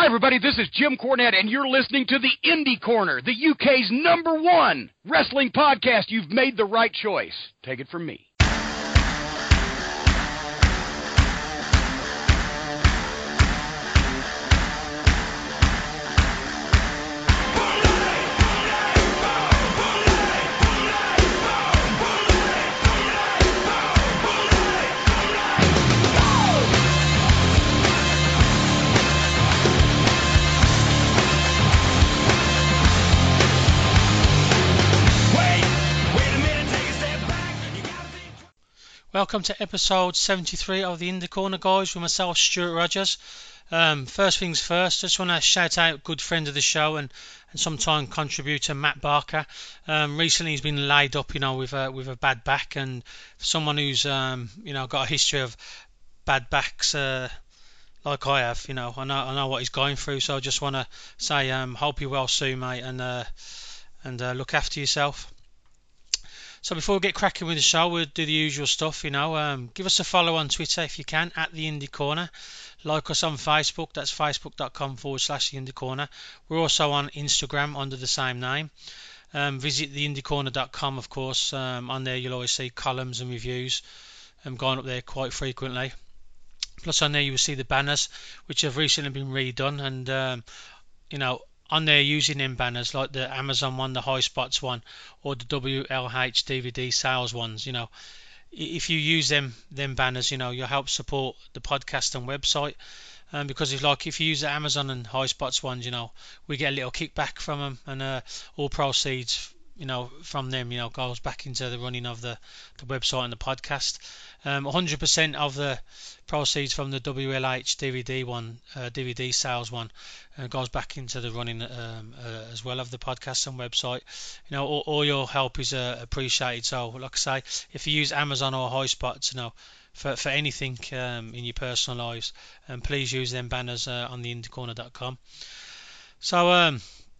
everybody, this is Jim Cornette, and you're listening to the Indie Corner, the UK's #1 wrestling podcast. You've made the right choice. Take it from me. Welcome to episode 73 of the Indie Corner, guys, with myself, Stuart Rogers. First things first, just want to shout out a good friend of the show and sometime contributor, Matt Barker. Recently he's been laid up, with a bad back, and for someone who's got a history of bad backs like I have, I know what he's going through. So I just want to say, hope you're well soon, mate, and look after yourself. So before we get cracking with the show, we'll do the usual stuff, give us a follow on Twitter if you can, at the Indie Corner. Like us on Facebook, that's facebook.com/the Indie Corner. We're also on Instagram under the same name. Visit theindycorner.com, of course. On there you'll always see columns and reviews. I'm going up there quite frequently. Plus on there you will see the banners, which have recently been redone, and on there using them banners, like the Amazon one, the High Spots one, or the WLH DVD sales ones. If you use them banners, you'll help support the podcast and website. Because if you use the Amazon and High Spots ones, we get a little kickback from them, and all proceeds, from them, goes back into the running of the website and the podcast. 100% of the proceeds from the WLH DVD one, DVD sales one, goes back into the running as well of the podcast and website. All your help is appreciated. So, like I say, if you use Amazon or High Spots, for anything in your personal lives, please use them banners on the indiecorner.com. So,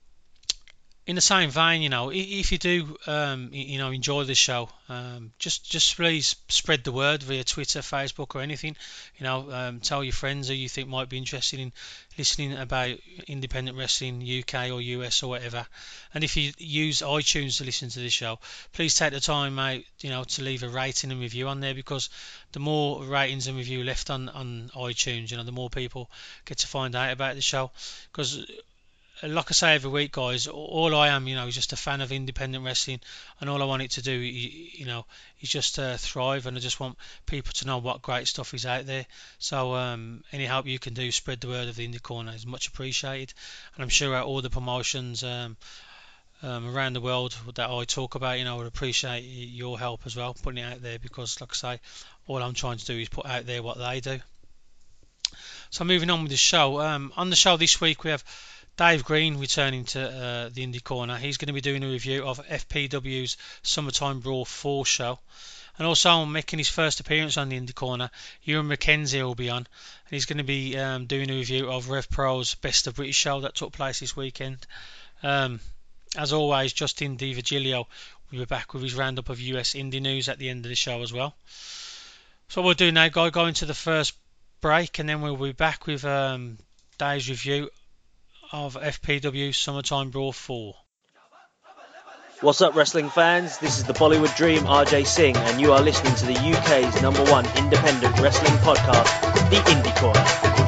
in the same vein, if you do, enjoy the show, just please spread the word via Twitter, Facebook, or anything. Tell your friends who you think might be interested in listening about independent wrestling, UK or US or whatever. And if you use iTunes to listen to this show, please take the time, mate, to leave a rating and review on there, because the more ratings and review left on iTunes, the more people get to find out about the show. Because like I say every week, guys, all I am, is just a fan of independent wrestling, and all I want it to do, is just thrive, and I just want people to know what great stuff is out there. So any help you can do, spread the word of the Indie Corner, is much appreciated. And I'm sure all the promotions around the world that I talk about, would appreciate your help as well, putting it out there, because, like I say, all I'm trying to do is put out there what they do. So moving on with the show. On the show this week, we have Dave Green returning to the Indie Corner. He's going to be doing a review of FPW's Summertime Brawl 4 show. And also making his first appearance on the Indie Corner, Ewan McKenzie will be on. And he's going to be doing a review of Rev Pro's Best of British show that took place this weekend. As always, Justin DiVigilio will be back with his roundup of US indie news at the end of the show as well. So what we'll do now, go into the first break, and then we'll be back with Dave's review of FPW Summertime Brawl 4. What's up, wrestling fans? This is the Bollywood Dream, RJ Singh, and you are listening to the UK's #1 independent wrestling podcast, The Indie Corner.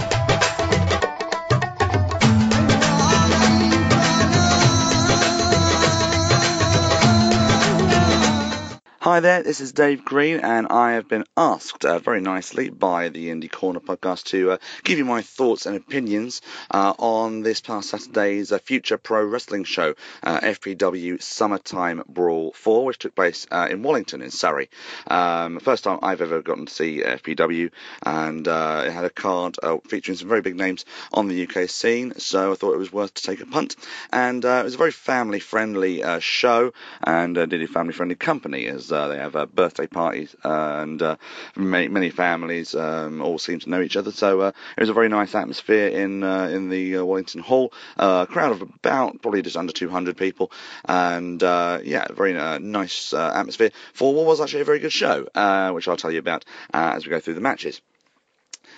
Hi there, this is Dave Green, and I have been asked very nicely by the Indie Corner podcast to give you my thoughts and opinions on this past Saturday's Future Pro Wrestling show, FPW Summertime Brawl 4, which took place in Wallington in Surrey. First time I've ever gotten to see FPW, and it had a card featuring some very big names on the UK scene, so I thought it was worth to take a punt. And it was a very family-friendly show, and did a family-friendly company, as they have birthday parties, and many families all seem to know each other. So it was a very nice atmosphere in the Wallington Hall. A crowd of about probably just under 200 people, and very nice atmosphere for what was actually a very good show, which I'll tell you about as we go through the matches.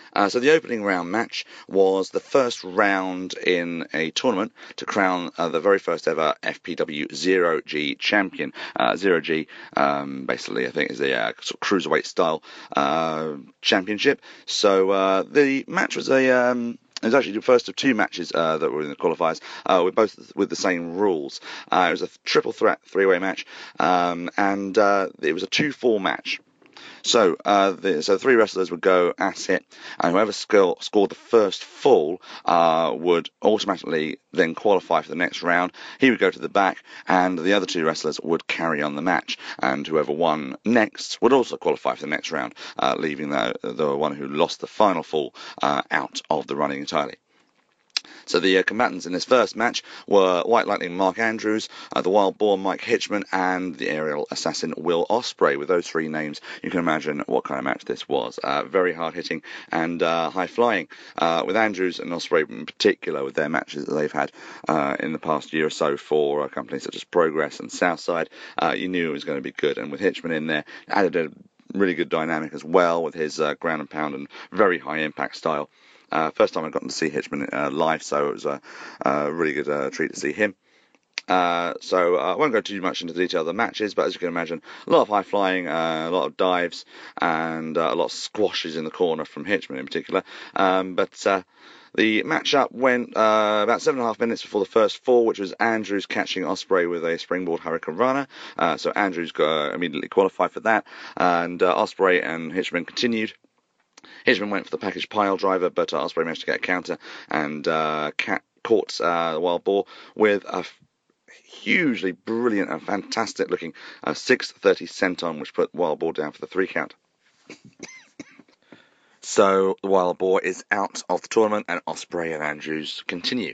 So the opening round match was the first round in a tournament to crown the very first ever FPW Zero G champion. Zero G, basically, I think is a sort of cruiserweight style championship. So the match was it was actually the first of two matches that were in the qualifiers, both with the same rules. It was a triple threat three-way match, and it was a 2-4 match. So three wrestlers would go at it, and whoever scored the first fall would automatically then qualify for the next round. He would go to the back, and the other two wrestlers would carry on the match, and whoever won next would also qualify for the next round, leaving the one who lost the final fall out of the running entirely. So the combatants in this first match were White Lightning Mark Andrews, the Wild Boar Mike Hitchman, and the Aerial Assassin Will Ospreay. With those three names, you can imagine what kind of match this was. Very hard-hitting and high-flying. With Andrews and Ospreay in particular, with their matches that they've had in the past year or so for companies such as Progress and Southside, you knew it was going to be good. And with Hitchman in there, added a really good dynamic as well with his ground and pound and very high-impact style. First time I've gotten to see Hitchman live, so it was a really good treat to see him. So I won't go too much into the detail of the matches, but as you can imagine, a lot of high flying, a lot of dives, and a lot of squashes in the corner from Hitchman in particular. But the match-up went about 7.5 minutes before the first fall, which was Andrews catching Ospreay with a springboard Hurricane Rana. So Andrews immediately qualified for that, and Ospreay and Hitchman continued. Hitchman went for the package pile driver, but Ospreay managed to get a counter and caught the Wild Boar with a hugely brilliant and fantastic looking 630 senton, which put Wild Boar down for the 3 count. So the Wild Boar is out of the tournament, and Ospreay and Andrews continue.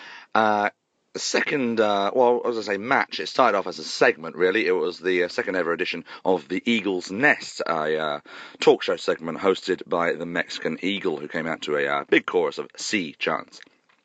The second, match, it started off as a segment, really. It was the second ever edition of the Eagle's Nest, a talk show segment hosted by the Mexican Eagle, who came out to a big chorus of sea chants.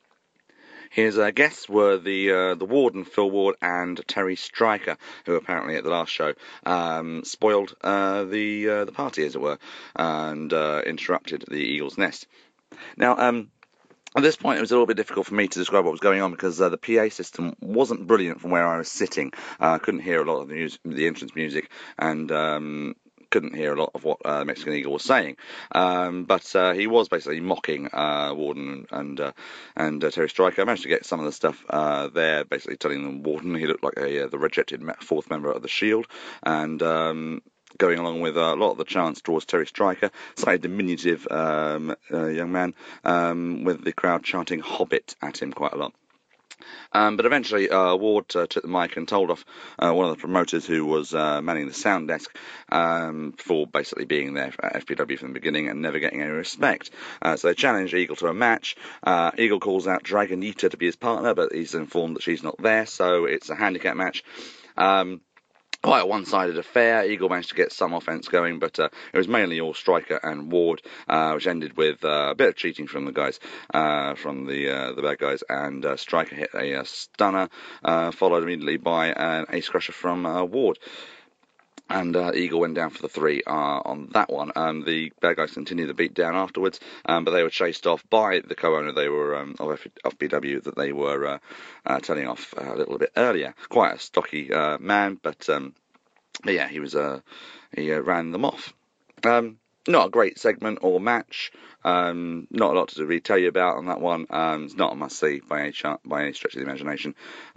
His guests were the Warden, Phil Ward, and Terry Stryker, who apparently at the last show spoiled the party, as it were, and interrupted the Eagle's Nest. Now, at this point, it was a little bit difficult for me to describe what was going on because the PA system wasn't brilliant from where I was sitting. I couldn't hear a lot of the entrance music, and couldn't hear a lot of what the Mexican Eagle was saying. But he was basically mocking Warden and Terry Stryker. I managed to get some of the stuff there, basically telling them Warden he looked like the rejected fourth member of the Shield, and going along with a lot of the chants towards Terry Stryker, slightly diminutive young man, with the crowd chanting Hobbit at him quite a lot. But eventually Ward took the mic and told off one of the promoters who was manning the sound desk for basically being there for FPW from the beginning and never getting any respect. So they challenged Eagle to a match. Eagle calls out Dragonita to be his partner, but he's informed that she's not there, so it's a handicap match. Quite a one-sided affair. Eagle managed to get some offence going, but it was mainly all Stryker and Ward, which ended with a bit of cheating from the guys, from the bad guys, and Stryker hit a stunner, followed immediately by an ace crusher from Ward. And Eagle went down for the 3 on that one. The bad guys continued the beat down afterwards, but they were chased off by the co-owner. They were of FPW that they were turning off a little bit earlier. Quite a stocky man, but yeah, he ran them off. Not a great segment or match. Not a lot to really tell you about on that one. It's not a must-see by any stretch of the imagination.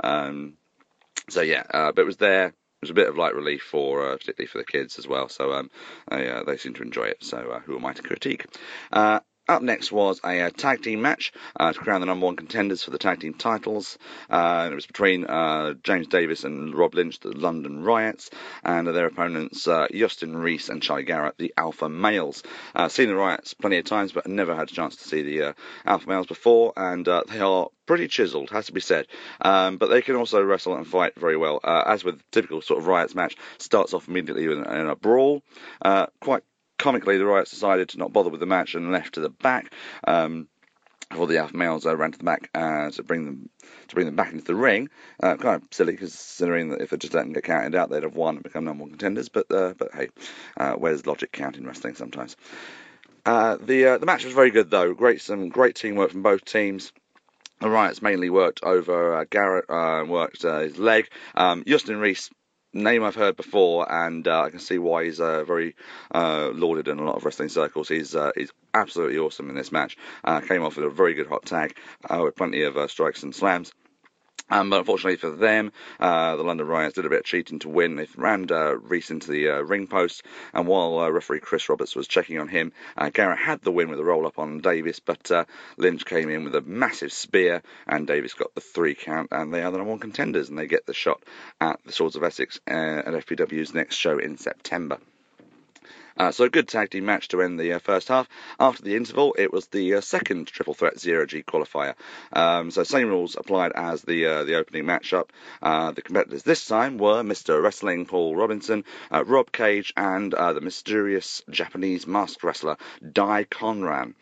So yeah, but it was there. It was a bit of light relief particularly for the kids as well. So they seem to enjoy it. So who am I to critique? Up next was a tag team match to crown the number 1 contenders for the tag team titles. It was between James Davis and Rob Lynch, the London Riots, and their opponents Justin Reese and Charlie Garrett, the Alpha Males. Seen the Riots plenty of times, but never had a chance to see the Alpha Males before, and they are pretty chiseled, has to be said. But they can also wrestle and fight very well. As with typical sort of Riots match, starts off immediately in a brawl. Quite comically, the Riots decided to not bother with the match and left to the back. Before the Alpha Males ran to the back to bring them back into the ring. Kind of silly, considering that if they just let them get counted out, they'd have won and become number 1 contenders. But hey, where's logic count in wrestling sometimes? The match was very good though. Some great teamwork from both teams. The Riots mainly worked over Garrett, worked his leg. Justin Reese, name I've heard before, and I can see why he's very lauded in a lot of wrestling circles. He's absolutely awesome in this match. Came off with a very good hot tag with plenty of strikes and slams. But unfortunately for them, the London Riots did a bit of cheating to win. They rammed Reese into the ring post, and while referee Chris Roberts was checking on him, Garrett had the win with a roll-up on Davis, but Lynch came in with a massive spear, and Davis got the 3 count, and they are the #1 contenders, and they get the shot at the Swords of Essex at FPW's next show in September. So a good tag team match to end the first half. After the interval, it was the second Triple Threat 0G qualifier. So same rules applied as the opening matchup. The competitors this time were Mr. Wrestling Paul Robinson, Rob Cage, and the mysterious Japanese masked wrestler Dai Conran.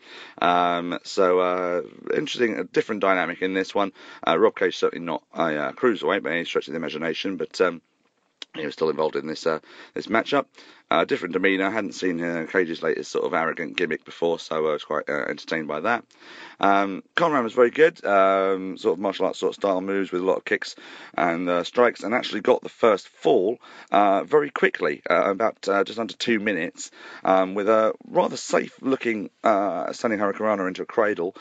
Interesting, a different dynamic in this one. Rob Cage certainly not a cruiserweight by any stretch of the imagination, but he was still involved in this matchup. Different demeanour. I hadn't seen Cage's latest sort of arrogant gimmick before, so I was quite entertained by that. Conran was very good, sort of martial arts sort of style moves with a lot of kicks and strikes, and actually got the first fall very quickly, about just under 2 minutes, with a rather safe-looking sending Hurricanrana into a cradle.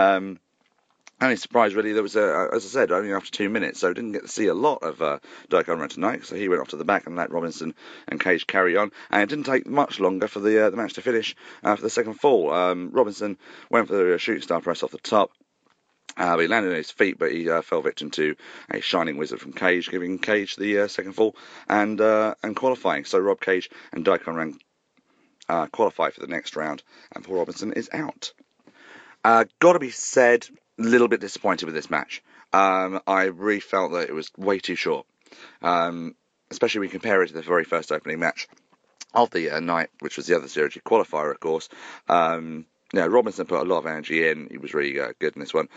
Only surprise really, there was, as I said, only after 2 minutes, so didn't get to see a lot of Dai Conran tonight, so he went off to the back and let Robinson and Cage carry on, and it didn't take much longer for the match to finish for the second fall. Robinson went for the shooting star press off the top. He landed on his feet, but he fell victim to a Shining Wizard from Cage, giving Cage the second fall and qualifying. So Rob Cage and Dai Conran qualify for the next round, and Paul Robinson is out. Gotta be said, a little bit disappointed with this match. I really felt that it was way too short, especially when you compare it to the very first opening match of the night, which was the other 0G qualifier, of course. Robinson put a lot of energy in. He was really good in this one.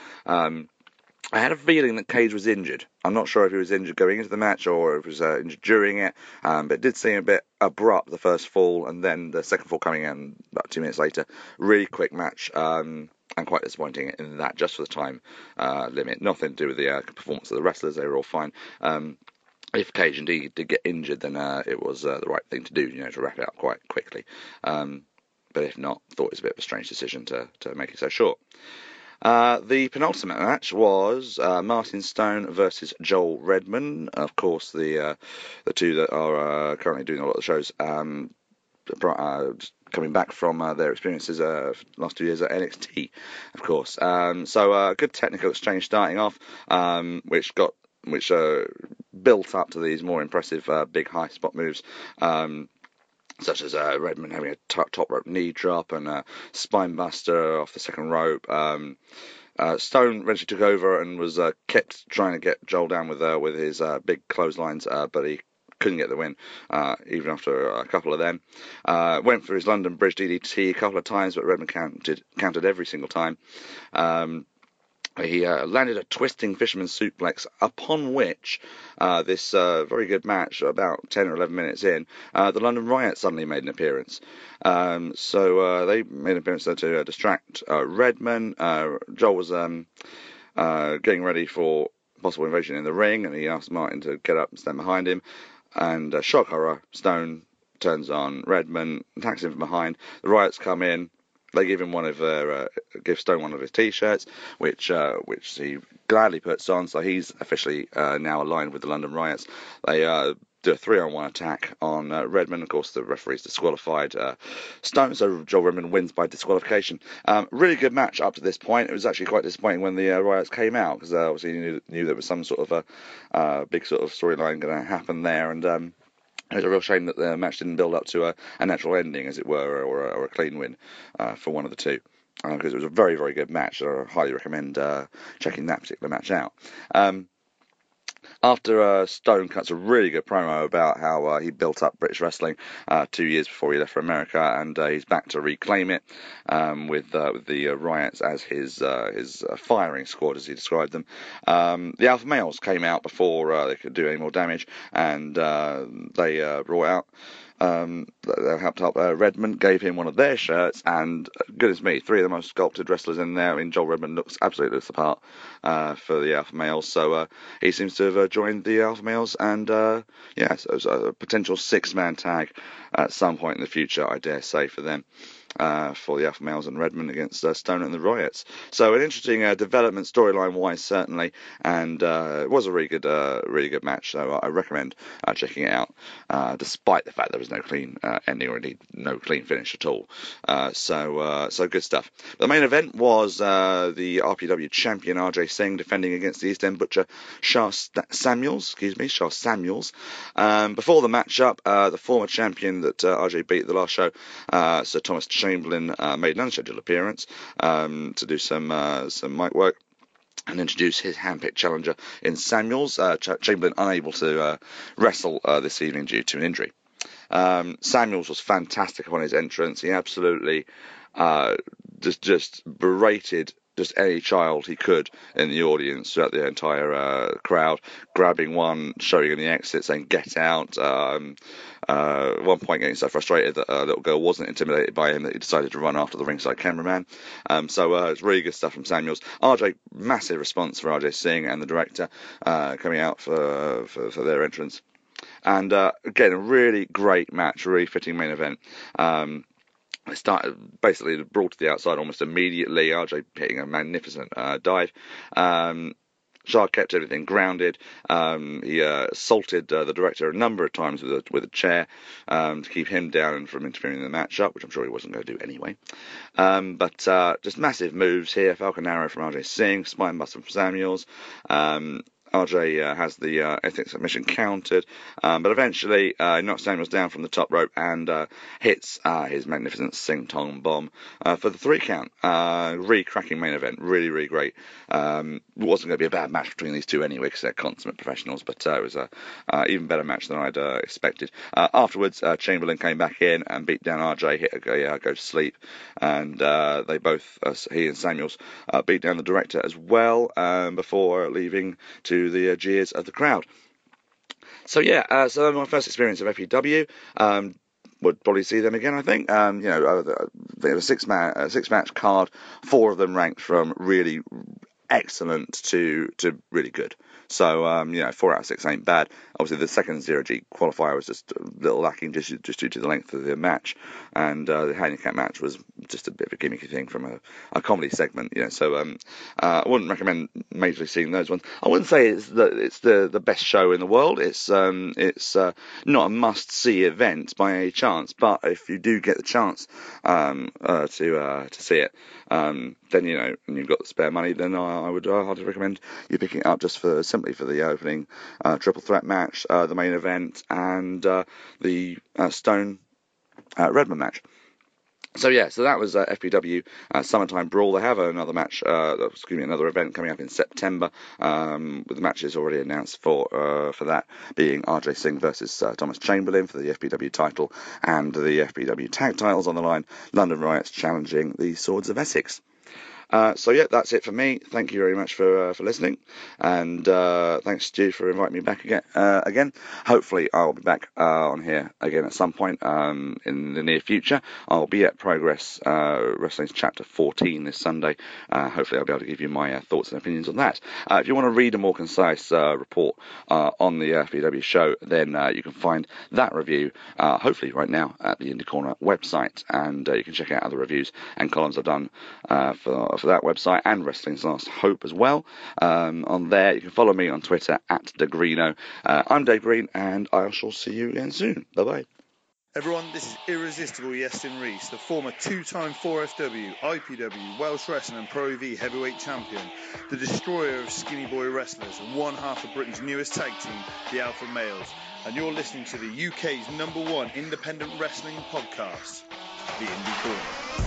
I had a feeling that Cage was injured. I'm not sure if he was injured going into the match or if he was injured during it, but it did seem a bit abrupt, the first fall, and then the second fall coming in about 2 minutes later. Really quick match, and quite disappointing in that, just for the time limit. Nothing to do with the performance of the wrestlers, they were all fine. If Cage indeed did get injured, then it was the right thing to do, to wrap it up quite quickly. But if not, thought it was a bit of a strange decision to make it so short. The penultimate match was Martin Stone versus Joel Redman. Of course, the two that are currently doing a lot of the shows, coming back from their experiences last 2 years at NXT, of course. So good technical exchange starting off, which built up to these more impressive big high spot moves. Such as Redman having a top rope knee drop and a spine buster off the second rope. Stone eventually took over and was kept trying to get Joel down with his big clotheslines, but he couldn't get the win, even after a couple of them. Went for his London Bridge DDT a couple of times, but Redman counted every single time. He landed a twisting fisherman suplex, upon which this very good match, about 10 or 11 minutes in, the London Riot suddenly made an appearance. So they made an appearance there to distract Redman. Joel was getting ready for possible invasion in the ring, and he asked Martin to get up and stand behind him. And shock horror, Stone turns on Redman, attacks him from behind. The Riots come in. They give him give Stone one of his T-shirts, which he gladly puts on. So he's officially now aligned with the London Riots. They do a 3-on-1 attack on Redman. Of course, the referee's disqualified Stone, so Joel Redman wins by disqualification. Really good match up to this point. It was actually quite disappointing when the Riots came out, because obviously you knew there was some sort of a big sort of storyline going to happen there, and it was a real shame that the match didn't build up to a natural ending, as it were, or a clean win for one of the two, because it was a very, very good match. I highly recommend checking that particular match out. After Stone cuts a really good promo about how he built up British wrestling 2 years before he left for America, and he's back to reclaim it with the Riots as his firing squad, as he described them. The Alpha Males came out before they could do any more damage, and they brought out They helped out Redmond, gave him one of their shirts, and goodness me, three of the most sculpted wrestlers in there. I mean, Joel Redmond absolutely looks the part for the Alpha Males, so he seems to have joined the Alpha Males, and so it was a potential 6-man tag at some point in the future, I dare say, for them. For the Alpha Males and Redmond against Stone and the Riots. So an interesting development storyline-wise, certainly, and it was a really good match. So I recommend checking it out, despite the fact there was no clean ending or indeed no clean finish at all. So good stuff. The main event was the RPW champion RJ Singh defending against the East End Butcher Shah Samuels. Before the matchup, the former champion that RJ beat at the last show, Sir Thomas Chamberlain, made an unscheduled appearance to do some mic work and introduce his handpicked challenger in Samuels. Chamberlain unable to wrestle this evening due to an injury. Samuels was fantastic upon his entrance. He absolutely just berated just any child he could in the audience throughout the entire crowd, grabbing one, showing him the exit, saying "get out." At one point, getting so frustrated that a little girl wasn't intimidated by him that he decided to run after the ringside cameraman. So it's really good stuff from Samuels. RJ, massive response for RJ Singh and the director coming out for their entrance. And again, a really great match, really fitting main event. It started basically brought to the outside almost immediately. RJ hitting a magnificent dive. Shah kept everything grounded. He assaulted the director a number of times with a chair to keep him down and from interfering in the matchup, which I'm sure he wasn't going to do anyway. But just massive moves here. Falcon Arrow from RJ Singh, Spine Buster from Samuels. RJ has the ethnic submission countered, but eventually knocks Samuels down from the top rope and hits his magnificent Sing Tong bomb for the 3 count. Really cracking main event, really great. It wasn't going to be a bad match between these two anyway because they're consummate professionals, but it was a even better match than I'd expected. Afterwards, Chamberlain came back in and beat down RJ, hit a go to sleep, and they both, he and Samuels, beat down the director as well before leaving to the jeers of the crowd. So so my first experience of FEW. Would probably see them again, I think. They have a six match card. 4 of them ranked from really excellent to really good. So 4 out of 6 ain't bad. Obviously the second 0G qualifier was just a little lacking just due to the length of the match, and the handicap match was just a bit of a gimmicky thing from a comedy segment. So I wouldn't recommend majorly seeing those ones. I wouldn't say it's the best show in the world. It's not a must see event by any chance, but if you do get the chance to see it, then and you've got the spare money, then I would highly recommend you picking it up just simply for the opening triple threat match, the main event, and the Stone Redmond match. So that was FPW Summertime Brawl. They have another match, another event coming up in September, with the matches already announced for that being RJ Singh versus Thomas Chamberlain for the FPW title and the FPW tag titles on the line. London Riots challenging the Swords of Essex. That's it for me. Thank you very much for listening, and thanks Stu for inviting me back again. Hopefully I'll be back on here again at some point in the near future. I'll be at Progress Wrestling's Chapter 14 this Sunday. Hopefully I'll be able to give you my thoughts and opinions on that. If you want to read a more concise report on the FPW show, then you can find that review hopefully right now at the Indie Corner website, and you can check out other reviews and columns I've done for that website and Wrestling's Last Hope as well. On there, you can follow me on Twitter at DeGreeno. I'm Dave Green, and I shall see you again soon. Bye-bye. Everyone, this is Irresistible Yestin Reese, the former 2-time 4FW, IPW, Welsh Wrestling and Pro EV heavyweight champion, the destroyer of skinny boy wrestlers, and one half of Britain's newest tag team, the Alpha Males. And you're listening to the UK's #1 independent wrestling podcast, The Indie Corner.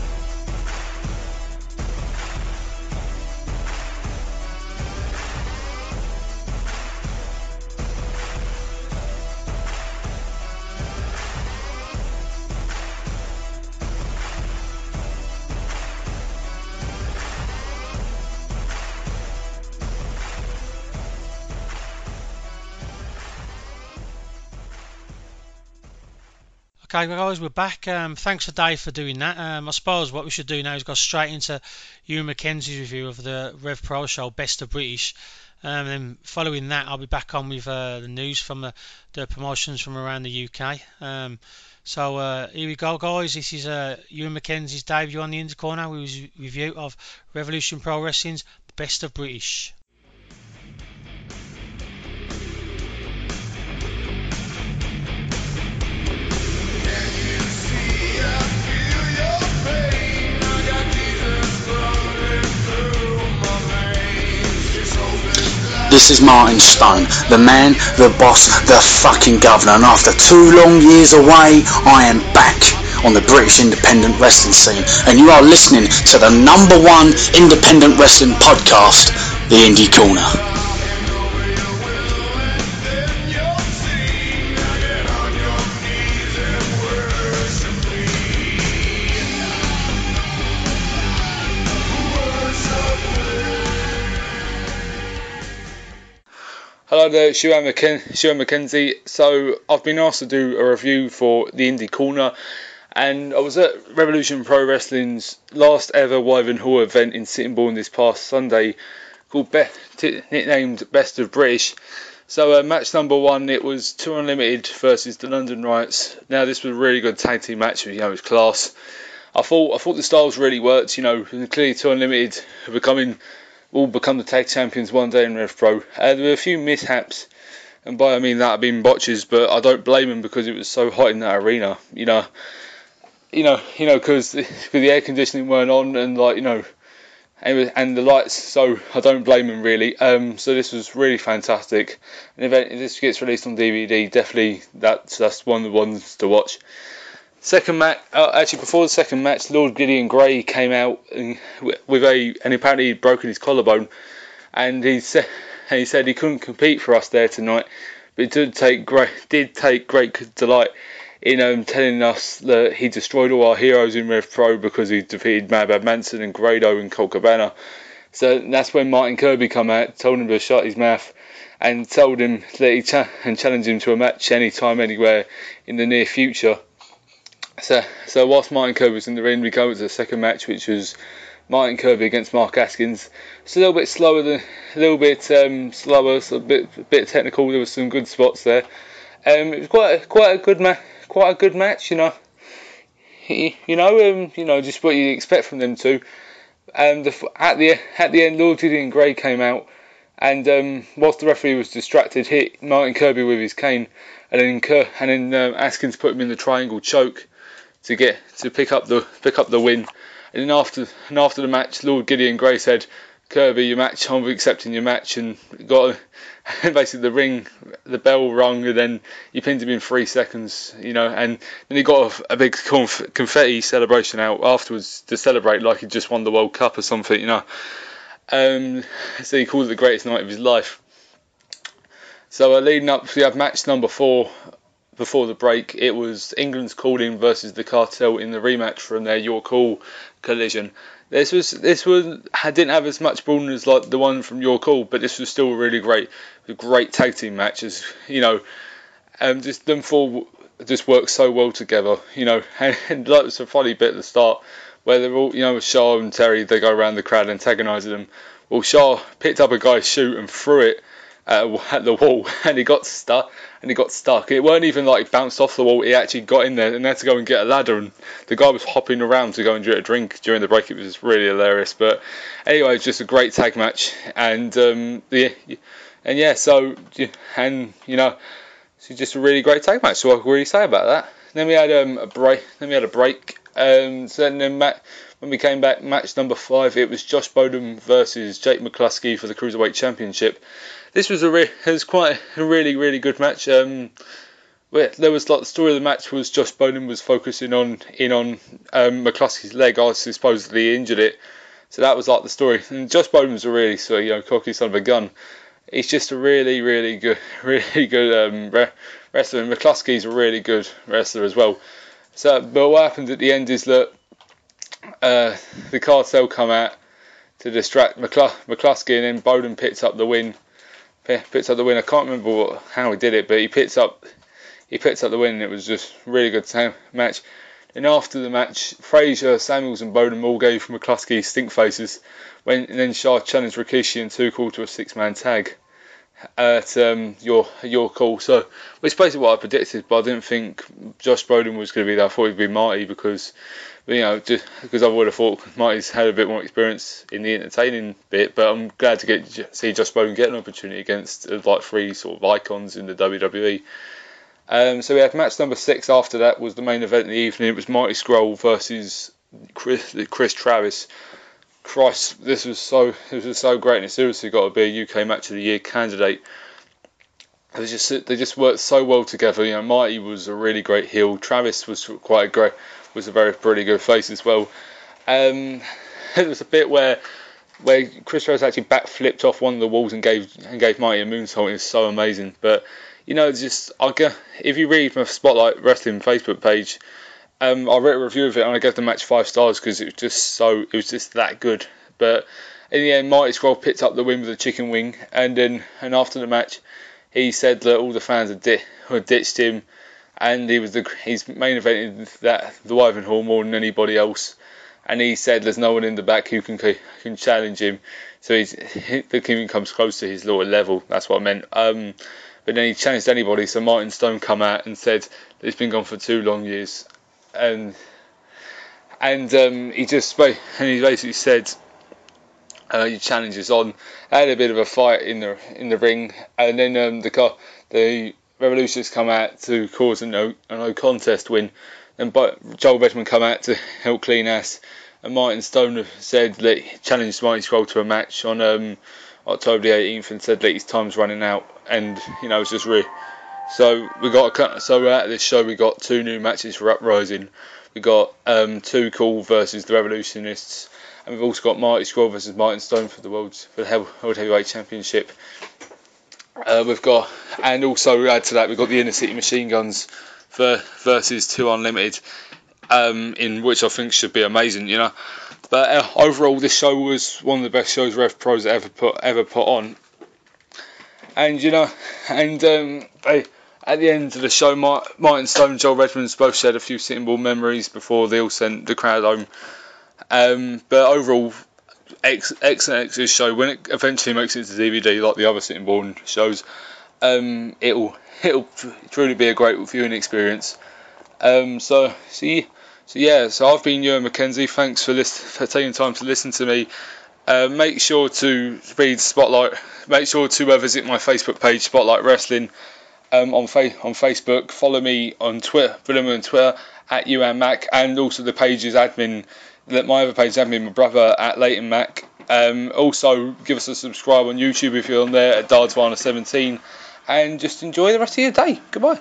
Okay, guys, we're back. Thanks to Dave for doing that. I suppose what we should do now is go straight into Ewan McKenzie's review of the Rev Pro show, Best of British. And then following that, I'll be back on with the news from the promotions from around the UK. So here we go, guys. This is Ewan McKenzie's debut on the Indie Corner with his review of Revolution Pro Wrestling's Best of British. This is Martin Stone, the man, the boss, the fucking governor, and after 2 long years away, I am back on the British independent wrestling scene, and you are listening to the #1 independent wrestling podcast, The Indie Corner. Hello there, it's Ewan McKenzie. So I've been asked to do a review for the Indie Corner, and I was at Revolution Pro Wrestling's last ever Wyvern Hall event in Sittingbourne this past Sunday, called nicknamed Best of British. So match number 1, it was 2 Unlimited versus the London Riots. Now this was a really good tag team match, it was class. I thought the styles really worked, clearly 2 Unlimited will become the tag champions one day in Rev Pro. There were a few mishaps, and by I mean that have been botches, but I don't blame them because it was so hot in that arena. Because the air conditioning weren't on, and and the lights. So I don't blame them really. So this was really fantastic. And if this gets released on DVD, definitely that's one of the ones to watch. Second match, before the second match, Lord Gideon Gray came out and apparently he'd broken his collarbone, and he said he couldn't compete for us there tonight, but it did take great delight in telling us that he destroyed all our heroes in Rev Pro because he defeated Mad Bad Manson and Grado and Colt Cabana. So that's when Martin Kirby come out, told him to shut his mouth, and told him that challenged him to a match anytime, anywhere in the near future. So whilst Martin Kirby was in the ring, we go to the second match, which was Martin Kirby against Mark Askins. It's a little bit slower, so a bit technical. There were some good spots there. It was quite a good match, just what you expect from them two. And at the end, Lord Gideon Gray came out, and whilst the referee was distracted, hit Martin Kirby with his cane, and then Askins put him in the triangle choke to pick up the win. And then after the match, Lord Gideon Gray said, "Kirby, your match, I'm accepting your match," and got basically the bell rung, and then he pinned him in 3 seconds, and then he got a big confetti celebration out afterwards to celebrate like he just won the World Cup or something, So he called it the greatest night of his life. So leading up, we have match number 4. Before the break, it was England's Calling versus the Cartel in the rematch from their York Hall collision. This didn't have as much brawn as like the one from York Hall, but this was still a great tag team match. Just them four just work so well together, and like it's a funny bit at the start where they're all, with Shah and Terry, they go around the crowd antagonising them. Well, Shah picked up a guy's shoe and threw it at the wall, and he got stuck. It weren't even like bounced off the wall. He actually got in there and had to go and get a ladder, and the guy was hopping around to go and get a drink during the break. It was really hilarious. But anyway, it's just a great tag match, and so just a really great tag match. So what can we really say about that? Then we had a break. So then when we came back, match number 5, it was Josh Bowden versus Jake McCluskey for the Cruiserweight Championship. This was quite a really good match. There was the story of the match was Josh Bowden was focusing on McCluskey's leg. I supposedly injured it, so that was like the story. And Josh Bowden was a really cocky son of a gun. He's just a really good wrestler, and McCluskey's a really good wrestler as well. So, but what happened at the end is that the Cartel come out to distract McCluskey, and then Bowden picks up the win. I can't remember how he did it, but he picks up he picked up the win, and it was just a really good match. And after the match, Frazier, Samuels and Bowden all gave McCluskey stink faces, and then Shah challenged Rikishi and Too Cool to a 6-man tag at your call. So, which is basically what I predicted, but I didn't think Josh Bowden was going to be there. I thought he'd be Marty because just because I would have thought Marty's had a bit more experience in the entertaining bit, but I'm glad to see Josh Bowden get an opportunity against like 3 sort of icons in the WWE. So we had match number 6 after that was the main event of the evening. It was Marty Scurll versus Chris Travis. Christ, this was so great, and it seriously got to be a UK Match of the Year candidate. They just worked so well together. Marty was a really great heel. Travis was was a pretty good face as well. It was a bit where Chris Travis actually backflipped off one of the walls and gave Marty a moonsault. It was so amazing. But if you read my Spotlight Wrestling Facebook page, I wrote a review of it and I gave the match 5 stars because it was just that good. But in the end, Marty Scurll picked up the win with a chicken wing, and after the match, he said that all the fans had ditched him, and he's main evented the Wyvern Hall more than anybody else. And he said there's no one in the back who can challenge him, so the king comes close to his level. That's what I meant. But then he challenged anybody. So Martin Stone come out and said it's been gone for 2 long years. And he basically said your challenge is on. I had a bit of a fight in the ring, and then the Revolutionists come out to cause a no contest win, and Joel Redman come out to help clean ass. And Martin Stone said that he challenged Marty Scurll to a match on October the 18th and said that his time's running out, and it's just real. So out of this show we got 2 new matches for Uprising. We got Too Cool versus the Revolutionists, and we've also got Marty Scurll versus Martin Stone for the World Heavyweight Championship. And also add to that we've got the Inner City Machine Guns versus 2 Unlimited, in which I think should be amazing, But overall, this show was one of the best shows Rev Pros ever put on. And at the end of the show, Martin Stone and Joel Redmond both shared a few Sitting Bull memories before they all sent the crowd home. But overall, excellent show. When it eventually makes it to DVD, like the other Sitting Bull shows, it'll truly be a great viewing experience. So I've been Ewan McKenzie. Thanks for taking time to listen to me. Make sure to read Spotlight. Make sure to visit my Facebook page, Spotlight Wrestling, on Facebook. Follow me on Twitter, at UAnMac, and also the page's admin. My other page admin, my brother at Leighton Mac. Also, give us a subscribe on YouTube if you're on there at Dardsvana17, and just enjoy the rest of your day. Goodbye.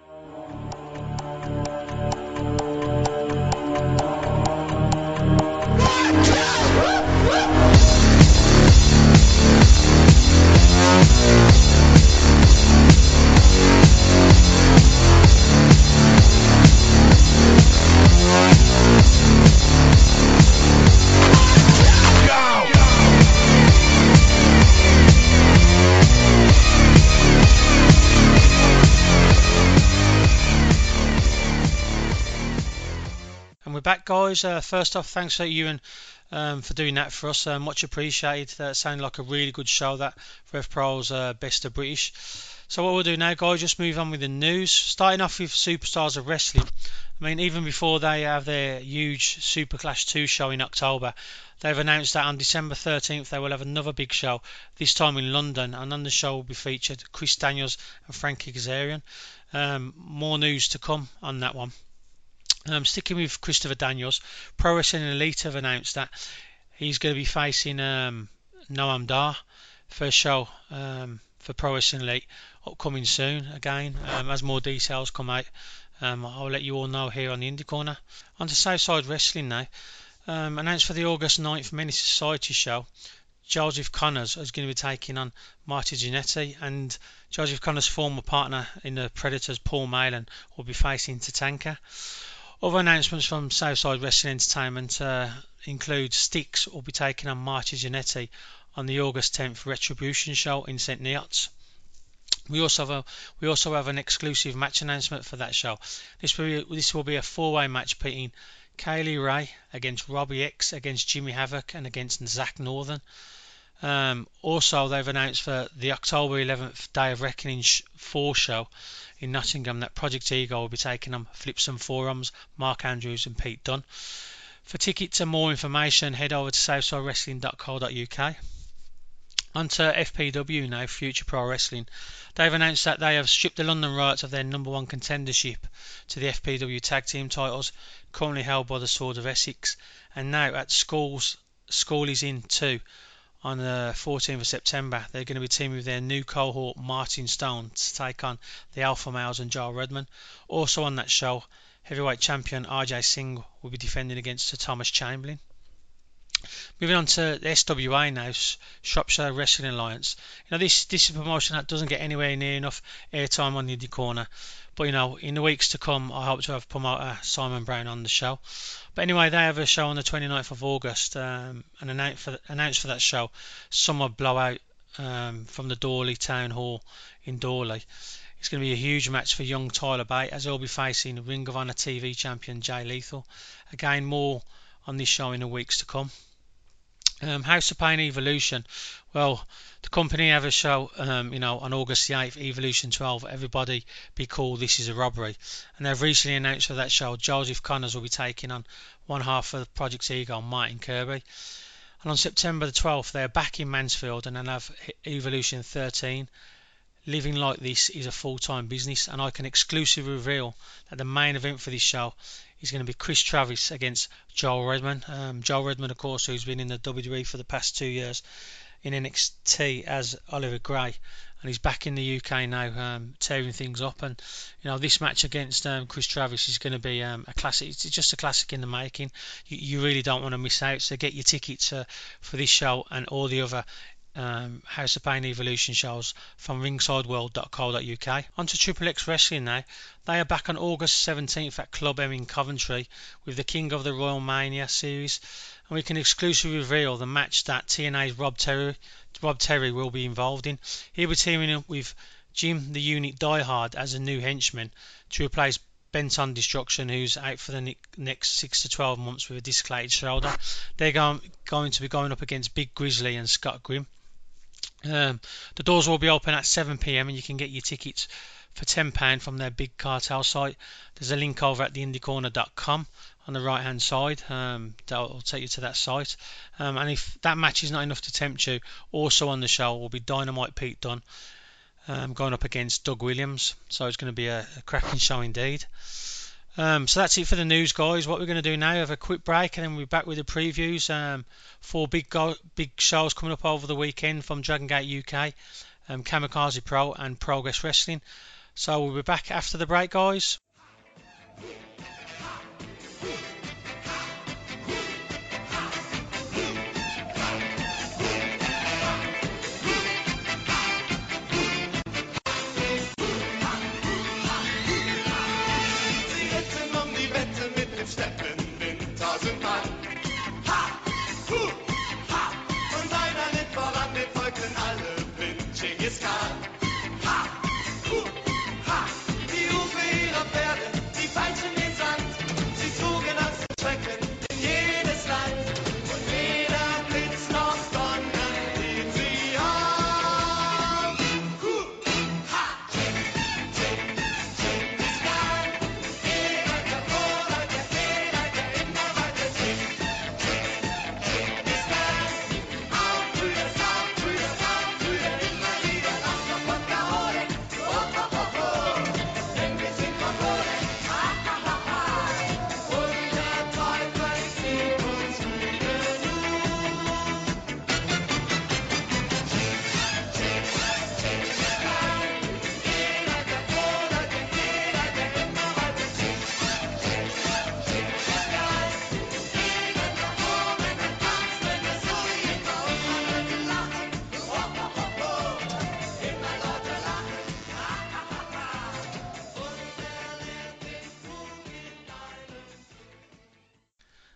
Back, guys. First off, thanks to Ewan for doing that for us. Much appreciated. That sounded like a really good show, that Rev Pro's Best of British. So what we'll do now, guys, just move on with the news. Starting off with Superstars of Wrestling. I mean, even before they have their huge Super Clash 2 show in October, they've announced that on December 13th they will have another big show, this time in London, and on the show will be featured Chris Daniels and Frankie Kazarian. More news to come on that one. Sticking with Christopher Daniels, Pro Wrestling Elite have announced that he's going to be facing Noam Dar for a show for Pro Wrestling Elite, upcoming soon again. As more details come out, I'll let you all know here on the Indie Corner. On to Southside Wrestling now. Announced for the August 9th Menace Society show, Joseph Connors is going to be taking on Marty Jannetty, and Joseph Connors' former partner in the Predators, Paul Malin, will be facing Tatanka. Other announcements from Southside Wrestling Entertainment include Styx will be taking on Marty Jannetty on the August 10th Retribution show in St Neots. We also have an exclusive match announcement for that show. This will be a 4-way match pitting Kaylee Ray against Robbie X, against Jimmy Havoc, and against Zach Northern. Also, they've announced for the October 11th Day of Reckoning 4 show in Nottingham that Project Ego will be taking on Flips and Forearms, Mark Andrews and Pete Dunne. For tickets and more information, head over to southsidewrestling.co.uk. On to FPW now, Future Pro Wrestling. They've announced that they have stripped the London rights of their number one contendership to the FPW tag team titles, currently held by the Sword of Essex, and now at School is in 2 on the 14th of September. They're going to be teaming with their new cohort Martin Stone to take on the Alpha Males and Joel Redman. Also on that show, heavyweight champion RJ Singh will be defending against Sir Thomas Chamberlain. Moving on to the SWA now, Shropshire Wrestling Alliance. This is a promotion that doesn't get anywhere near enough airtime on the Indie Corner. But in the weeks to come, I hope to have promoter Simon Brown on the show. But anyway, they have a show on the 29th of August, and announced for that show, Summer Blowout from the Dawley Town Hall in Dawley. It's going to be a huge match for young Tyler Bate, as he'll be facing Ring of Honor TV champion Jay Lethal. Again, more on this show in the weeks to come. House of Pain Evolution. Well, the company have a show, on August the 8th, Evolution 12. Everybody be cool, this is a robbery. And they've recently announced for that show, Joseph Connors will be taking on one half of Project Ego, Martin Kirby. And on September the 12th, they're back in Mansfield and they'll have Evolution 13. Living Like This is a full-time business, and I can exclusively reveal that the main event for this show is going to be Chris Travis against Joel Redman. Joel Redman, of course, who's been in the WWE for the past 2 years in NXT as Oliver Gray, and he's back in the UK now, tearing things up. And this match against Chris Travis is going to be a classic. It's just a classic in the making. You really don't want to miss out. So get your tickets for this show and all the other House of Pain Evolution shows from ringsideworld.co.uk. On to Triple X Wrestling now. They are back on August 17th at Club M in Coventry with the King of the Royal Mania series, and we can exclusively reveal the match that TNA's Rob Terry will be involved in. He'll be teaming up with Jim the Unit Diehard as a new henchman to replace Benton Destruction, who's out for the next 6 to 12 months with a dislocated shoulder. They're going to be going up against Big Grizzly and Scott Grimm. The doors will be open at 7 PM and you can get your tickets for £10 from their Big Cartel site. There's a link over at theindycorner.com on the right hand side that will take you to that site. And if that match is not enough to tempt you, also on the show will be Dynamite Pete Dunne going up against Doug Williams. So it's going to be a cracking show indeed. So that's it for the news, guys. What we're going to do now, have a quick break, and then we'll be back with the previews. 4 big shows coming up over the weekend from Dragon Gate UK, Kamikaze Pro and Progress Wrestling. So we'll be back after the break, guys.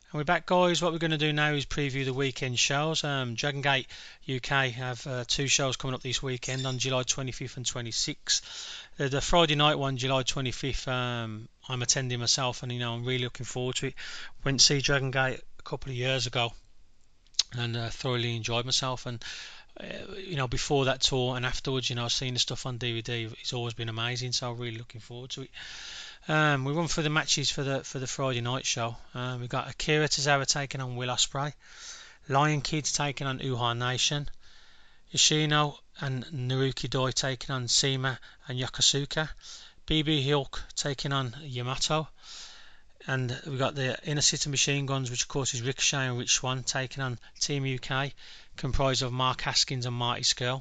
And we're back, guys. What we're going to do now is preview the weekend shows. Dragon Gate UK have 2 shows coming up this weekend on July 25th and 26th. The Friday night one, July 25th, I'm attending myself, and I'm really looking forward to it. Went to see Dragon Gate a couple of years ago and thoroughly enjoyed myself. And before that tour and afterwards, seeing the stuff on DVD, it's always been amazing. So I'm really looking forward to it. We run through the matches for the Friday night show. We've got Akira Tozawa taking on Will Ospreay, Lion Kid taking on Uhaa Nation, Yoshino and Naruki Doi taking on Seema and Yokosuka, BB Hulk taking on Yamato, and we've got the Inner City Machine Guns, which of course is Ricochet and Rich Swann, taking on Team UK, comprised of Mark Haskins and Marty Scurll.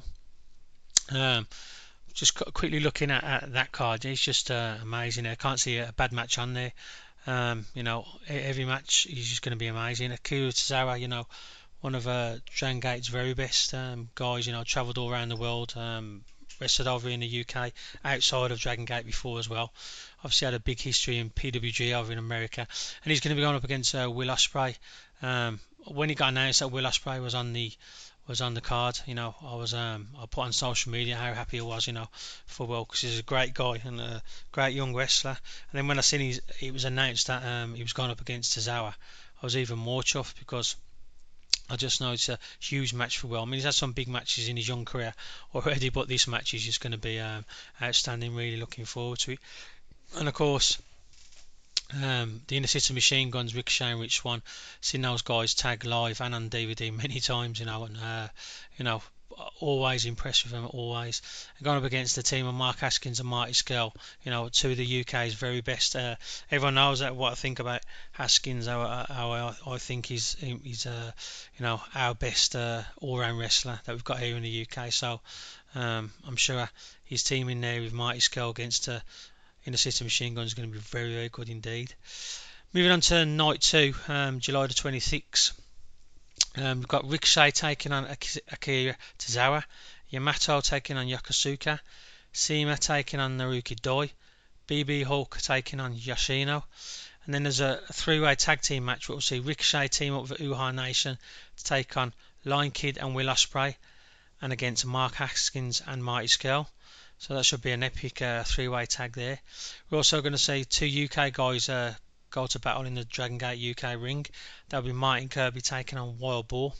Just quickly looking at that card, it's just amazing. I can't see a bad match on there. Every match is just going to be amazing. Akira Tozawa, one of Dragon Gate's very best guys, travelled all around the world, wrestled over in the UK, outside of Dragon Gate before as well. Obviously had a big history in PWG over in America, and he's going to be going up against Will Ospreay. When he got announced that Will Ospreay was on the card, I put on social media how happy I was, for Will, because he's a great guy and a great young wrestler. And then when I seen it was announced that he was going up against Tozawa, I was even more chuffed, because I just know it's a huge match for Will. I mean, he's had some big matches in his young career already, but this match is just going to be outstanding. Really looking forward to it. And of course, the Inner City Machine Guns, Ricochet and Rich Swann, seen those guys tag live and on DVD many times, and always impressed with them, always. And going up against the team of Mark Haskins and Marty Scurll, 2 of the UK's very best. Everyone knows that what I think about Haskins, how I think he's our best all-round wrestler that we've got here in the UK. So I'm sure his team in there with Marty Scurll against Inner City Machine Guns is going to be very, very good indeed. Moving on to night 2, July the 26th. We've got Ricochet taking on Akira Tozawa, Yamato taking on Yokosuka, Seema taking on Naruki Doi, BB Hulk taking on Yoshino, and then there's a 3-way tag team match where we'll see Ricochet team up with Uhaa Nation to take on Lion Kid and Will Ospreay, and against Mark Haskins and Marty Scurll. So that should be an epic 3-way tag there. We're also going to see 2 UK guys go to battle in the Dragon Gate UK ring. That'll be Martin Kirby taking on Wild Boar.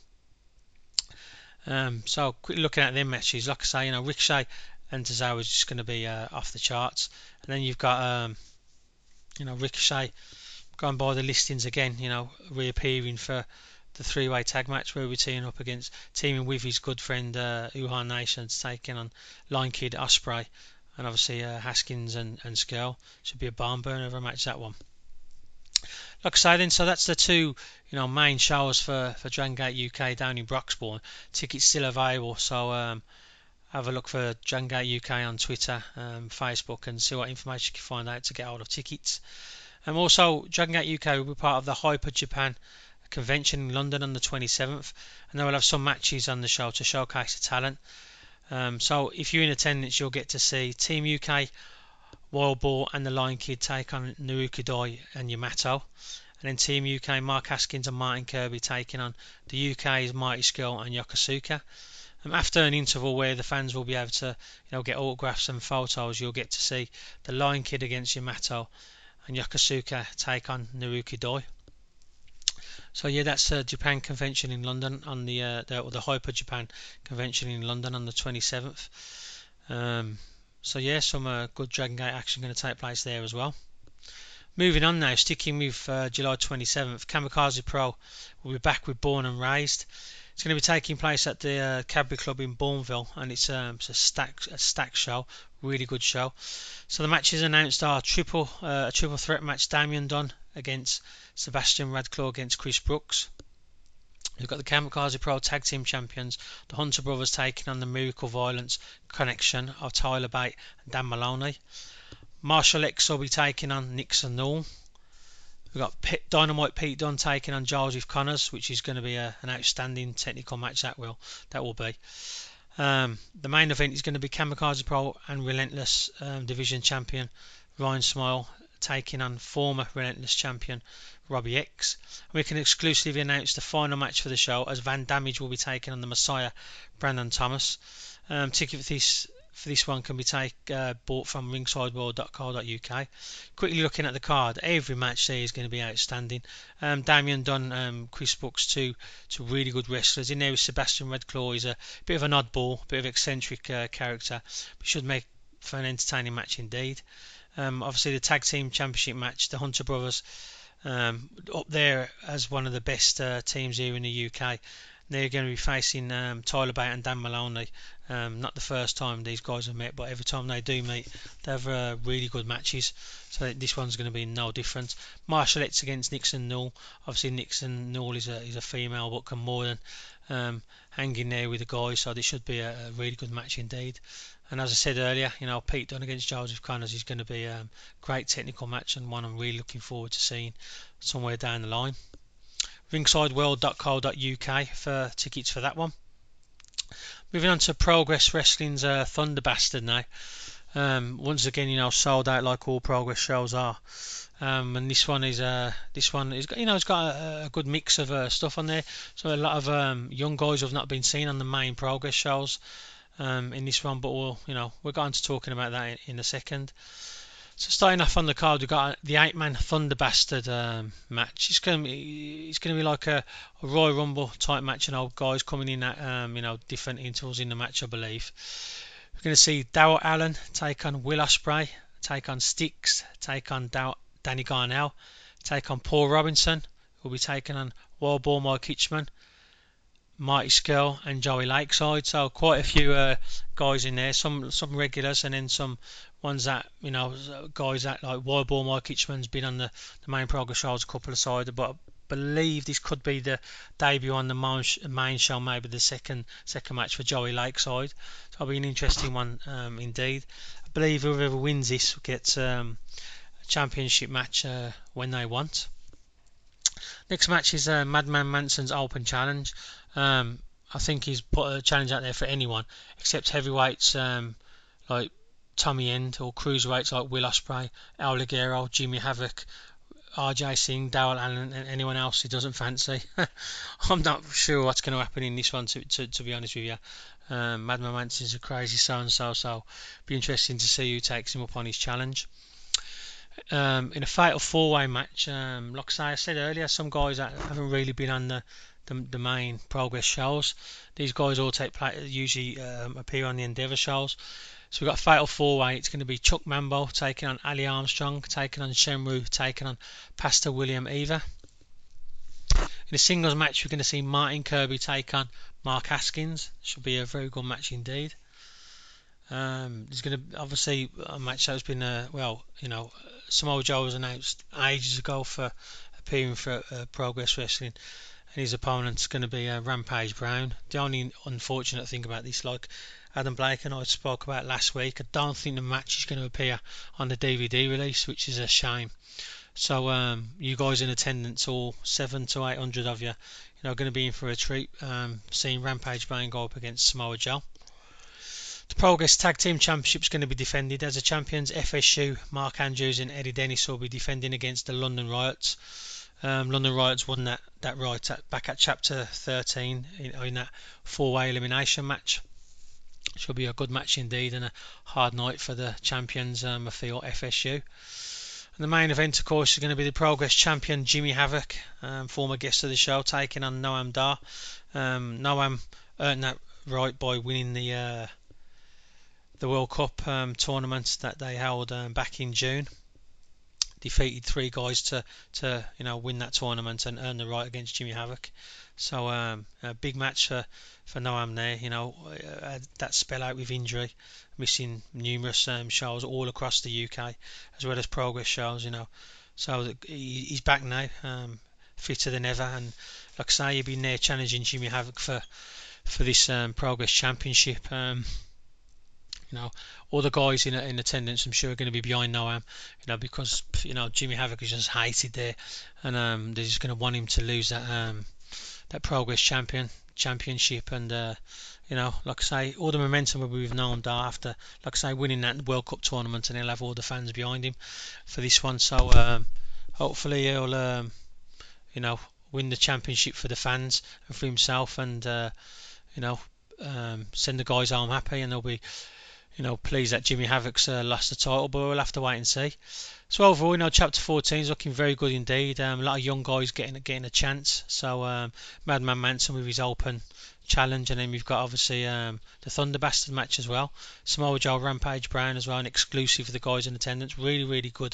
So quickly looking at them matches, like I say, Ricochet and Tozawa is just going to be off the charts. And then you've got Ricochet going by the listings again, reappearing for the 3-way tag match where we're teaming with his good friend Uhaa Nation, taking on Lion Kid, Ospreay, and obviously Haskins and Scurll. Should be a barn burner of a match, that one. Like I say then, so that's the 2 main shows for Dragon Gate UK down in Broxbourne. Tickets still available, so have a look for Dragon Gate UK on Twitter, Facebook, and see what information you can find out to get hold of tickets. Also, Dragon Gate UK will be part of the Hyper Japan convention in London on the 27th, and they will have some matches on the show to showcase the talent. So if you're in attendance, you'll get to see Team UK, Wild Boar and the Lion Kid take on Naruki Doi and Yamato, and then Team UK, Mark Haskins and Martin Kirby taking on the UK's Marty Scurll and Yokosuka. After an interval where the fans will be able to get autographs and photos, you'll get to see the Lion Kid against Yamato and Yokosuka take on Naruki Doi. So yeah, that's Japan Convention in London on the Hyper Japan Convention in London on the 27th. So yeah, some good Dragon Gate action going to take place there as well. Moving on now, sticking with July 27th, Kamikaze Pro will be back with Born and Raised. It's going to be taking place at the Cadbury Club in Bourneville, and it's a stack show, really good show. So the matches announced are a triple threat match: Damien Dunn against Sebastian Radclaw against Chris Brooks. We've got the Kamikaze Pro Tag Team Champions, the Hunter Brothers, taking on the Miracle Violence Connection of Tyler Bate and Dan Maloney. Marshall X will be taking on Nixon Null. We've got Dynamite Pete Dunne taking on Joseph Connors, which is going to be an outstanding technical match. That will be. The main event is going to be Kamikaze Pro and Relentless Division Champion Ryan Smile taking on former Relentless champion Robbie X. We can exclusively announce the final match for the show, as Van Damage will be taking on the Messiah, Brandon Thomas. Ticket for this one can be bought from ringsideworld.co.uk. Quickly looking at the card, every match there is going to be outstanding. Damien Dunn, Chris Brooks, two really good wrestlers. In there is Sebastian Redclaw. He's a bit of an oddball, bit of eccentric character, but should make for an entertaining match indeed. Obviously the tag team championship match, the Hunter brothers, up there as one of the best teams here in the UK. They're going to be facing Tyler Bate and Dan Maloney. Not the first time these guys have met, but every time they do meet, they have really good matches. So this one's going to be no different. Marshallets against Nixon Null. Obviously Nixon Null is a female, but can more than hang in there with the guys. So this should be a really good match indeed. And as I said earlier, Pete Dunne against Joseph Connors is going to be a great technical match, and one I'm really looking forward to seeing somewhere down the line. ringsideworld.co.uk for tickets for that one. Moving on to Progress Wrestling's Thunder Bastard now. Once again, sold out like all Progress shows are. And this one is it's got a good mix of stuff on there. So a lot of young guys who have not been seen on the main Progress shows in this one, but we'll go on to talking about that in a second. So starting off on the card, we've got the 8-man Thunder Bastard match. It's going to be like a Royal Rumble type match, and guys coming in at different intervals in the match, I believe. We're going to see Darrell Allen take on Will Ospreay, take on Styx, take on Danny Garnell, take on Paul Robinson, who'll be taking on Wild Boar Mike Hitchman, Marty Skrull and Joey Lakeside. So quite a few guys in there, some regulars, and then some ones that guys that like Wild Boar Mike Hitchman's been on the main Progress shows a couple of sides, but I believe this could be the debut on the main show, maybe the second match for Joey Lakeside. So it'll be an interesting one indeed. I believe whoever wins this gets a championship match when they want. Next match is Madman Manson's Open Challenge. I think he's put a challenge out there for anyone except heavyweights like Tommy End, or cruiserweights like Will Ospreay, El Ligero, Jimmy Havoc, RJ Singh, Darrell Allen, and anyone else he doesn't fancy. I'm not sure what's going to happen in this one, to be honest with you. Madman Manson's a crazy so-and-so, so be interesting to see who takes him up on his challenge. In a fatal four-way match, like I said earlier, some guys that haven't really been on the main Progress shows. These guys all usually appear on the Endeavour shows. So we've got a fatal four-way. It's going to be Chuck Mambo taking on Ali Armstrong, taking on Shenru, taking on Pastor William Eva. In a singles match, we're going to see Martin Kirby take on Mark Haskins. Should be a very good match indeed. There's going to obviously a match that's been Samoa Joe was announced ages ago for appearing for Progress Wrestling, and his opponent's going to be Rampage Brown. The only unfortunate thing about this, like Adam Blake and I spoke about last week, I don't think the match is going to appear on the DVD release, which is a shame. So you guys in attendance, all 700 to 800 of you, are going to be in for a treat, seeing Rampage Brown go up against Samoa Joe. The Progress Tag Team Championship is going to be defended as the champions. FSU, Mark Andrews and Eddie Dennis will be defending against the London Riots. London Riots won that right back at Chapter 13 in that four-way elimination match. Should be a good match indeed, and a hard night for the champions, I feel, FSU. And the main event, of course, is going to be the Progress champion Jimmy Havoc, former guest of the show, taking on Noam Dar. Noam earned that right by winning the World Cup tournament that they held back in June. Defeated three guys to win that tournament and earn the right against Jimmy Havoc. So a big match for Noam there. That spell out with injury, missing numerous shows all across the UK as well as Progress shows. So he's back now, fitter than ever, and like I say, he'll be there challenging Jimmy Havoc for this Progress Championship. All the guys in attendance, I'm sure, are going to be behind Noam, because Jimmy Havoc is just hated there, and they're just going to want him to lose that Progress championship, and like I say, all the momentum will be with Noam Dar after, like I say, winning that World Cup tournament, and he'll have all the fans behind him for this one. So hopefully he'll, win the championship for the fans and for himself, and send the guys home happy, and they'll be, pleased that Jimmy Havoc's lost the title, but we'll have to wait and see. So overall, Chapter 14 is looking very good indeed. A lot of young guys getting a chance. So Madman Manson with his open challenge, and then we've got obviously the Thunder Bastard match as well. Samoa Joe, Rampage Brown as well, an exclusive for the guys in attendance. Really, really good,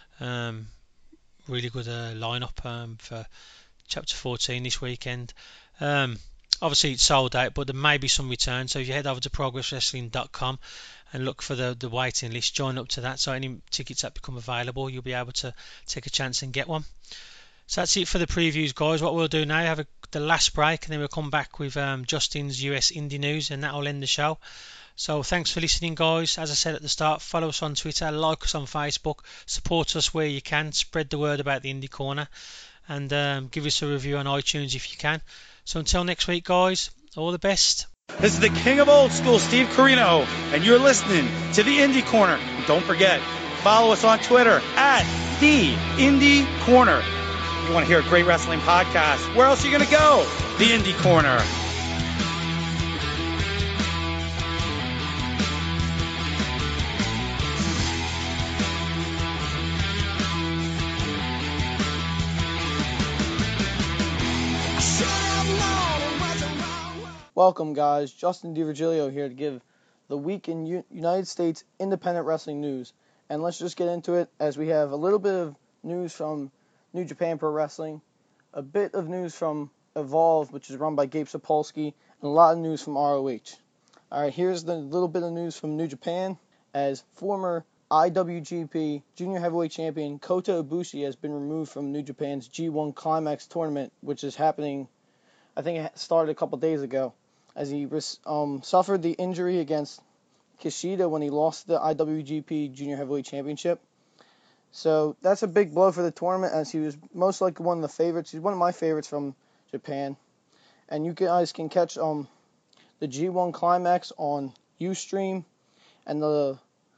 lineup for Chapter 14 this weekend. Obviously it's sold out, but there may be some return. So if you head over to progresswrestling.com and look for the waiting list, join up to that. So any tickets that become available, you'll be able to take a chance and get one. So that's it for the previews, guys. What we'll do now, have the last break, and then we'll come back with Justin's US Indie News, and that'll end the show. So thanks for listening, guys. As I said at the start, follow us on Twitter, like us on Facebook, support us where you can, spread the word about the Indie Corner, and give us a review on iTunes if you can. So until next week, guys, all the best. This is the king of old school, Steve Corino, and you're listening to the Indie Corner. And don't forget, follow us on Twitter at the Indie Corner. You want to hear a great wrestling podcast? Where else are you going to go? The Indie Corner. Welcome, guys. Justin DiVirgilio here to give the week in United States independent wrestling news. And let's just get into it, as we have a little bit of news from New Japan Pro Wrestling, a bit of news from Evolve, which is run by Gabe Sapolsky, and a lot of news from ROH. All right, here's the little bit of news from New Japan, as former IWGP Junior Heavyweight Champion Kota Ibushi has been removed from New Japan's G1 Climax tournament, which is happening, I think it started a couple days ago, as he suffered the injury against Kishida when he lost the IWGP Junior Heavyweight Championship. So that's a big blow for the tournament, as he was most likely one of the favorites. He's one of my favorites from Japan. And you guys can catch the G1 Climax on Ustream, and the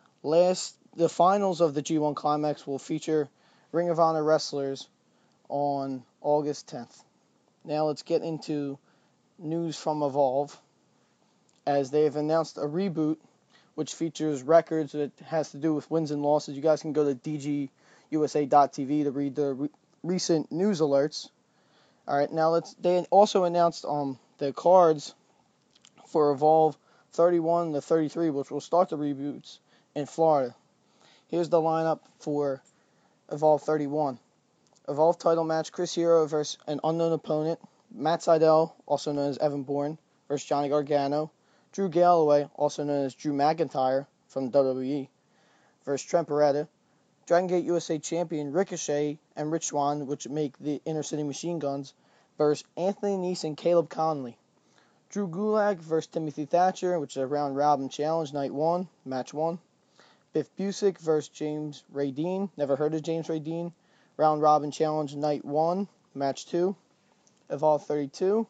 finals of the G1 Climax will feature Ring of Honor wrestlers on August 10th. Now let's get into news from Evolve, as they have announced a reboot which features records that has to do with wins and losses. You guys can go to dgusa.tv to read the recent news alerts. All right, now they also announced the cards for Evolve 31 to 33, which will start the reboots in Florida. Here's the lineup for Evolve 31. Evolve title match, Chris Hero versus an unknown opponent. Matt Sydal, also known as Evan Bourne, versus Johnny Gargano. Drew Galloway, also known as Drew McIntyre from WWE, versus Trent Beretta. Dragon Gate USA champion Ricochet and Rich Swann, which make the Inner City Machine Guns, versus Anthony Nese and Caleb Conley. Drew Gulak versus Timothy Thatcher, which is a round robin challenge, night 1, match 1. Biff Busick versus James Radine, never heard of James Radine, round robin challenge, night 1, match 2. Evolve 32,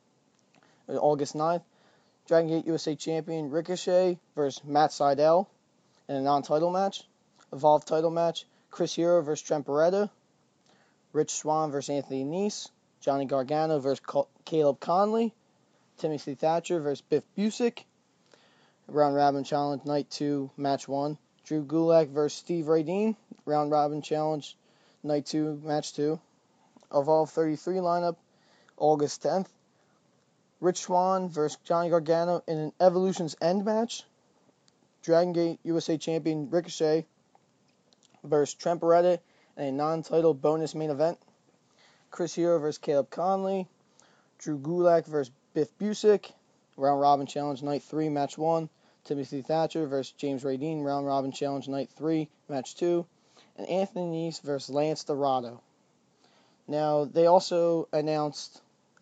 August 9th. Dragon Gate USA champion Ricochet versus Matt Sydal in a non-title match. Evolve title match, Chris Hero versus Trent Beretta. Rich Swann versus Anthony Nese. Johnny Gargano versus Caleb Conley. Timothy Thatcher versus Biff Busick. Round robin challenge, night 2, match 1. Drew Gulak versus Steve Radine, round robin challenge, night 2, match 2. Evolve 33 lineup, August 10th. Rich Swann versus Johnny Gargano in an Evolution's End match. Dragon Gate USA champion Ricochet versus Trent Beretta in a non-title bonus main event. Chris Hero versus Caleb Conley. Drew Gulak versus Biff Busick, round robin challenge, night 3, match 1. Timothy Thatcher versus James Radine, round robin challenge, night 3, match 2. And Anthony Nese versus Lance Dorado. Now, they also announced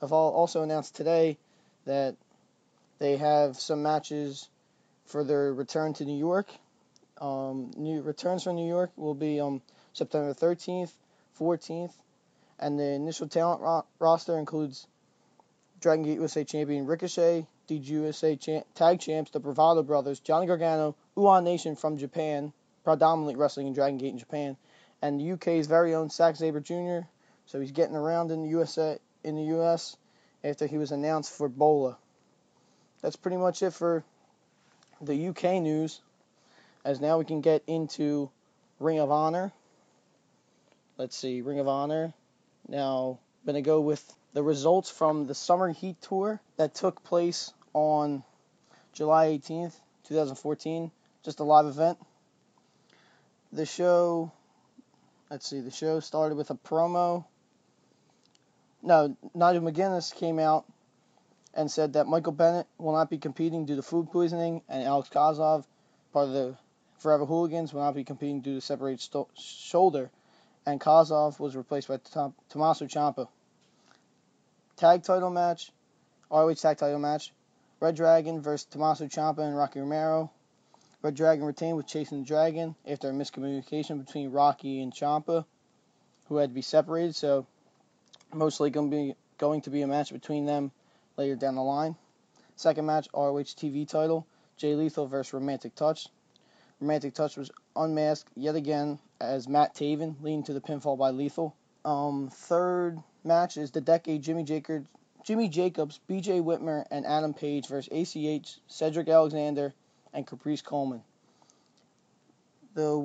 today that they have some matches for their return to New York. New returns from New York will be September 13th, 14th, and the initial talent roster includes Dragon Gate USA champion Ricochet, DGUSA Tag Champs, the Bravado Brothers, Johnny Gargano, Uwan Nation from Japan, predominantly wrestling in Dragon Gate in Japan, and the UK's very own Zack Sabre Jr. So he's getting around in the US after he was announced for BOLA. That's pretty much it for the UK news, as now we can get into Ring of Honor. Let's see, Ring of Honor. Now, I'm going to go with the results from the Summer Heat Tour that took place on July 18th, 2014. Just a live event. The show started with a promo. No, Nigel McGuinness came out and said that Michael Bennett will not be competing due to food poisoning, and Alex Kozlov, part of the Forever Hooligans, will not be competing due to separated shoulder, and Kozlov was replaced by Tommaso Ciampa. Tag title match, ROH tag title match, Red Dragon versus Tommaso Ciampa and Rocky Romero. Red Dragon retained with Chasing the Dragon after a miscommunication between Rocky and Ciampa, who had to be separated, so mostly going to be a match between them later down the line. Second match, ROH TV title, Jay Lethal versus Romantic Touch. Romantic Touch was unmasked yet again as Matt Taven, leading to the pinfall by Lethal. Third match is the Decade Jimmy Jacobs, BJ Whitmer, and Adam Page versus ACH, Cedric Alexander, and Caprice Coleman. The